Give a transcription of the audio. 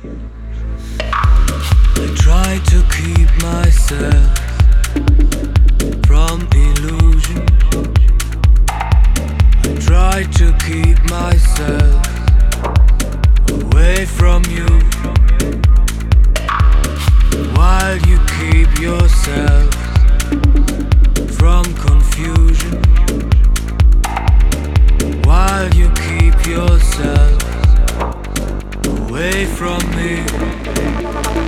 I try to keep myself from illusion. I try to keep myself away from you, while you keep yourself from confusion, while you keep yourself away from me.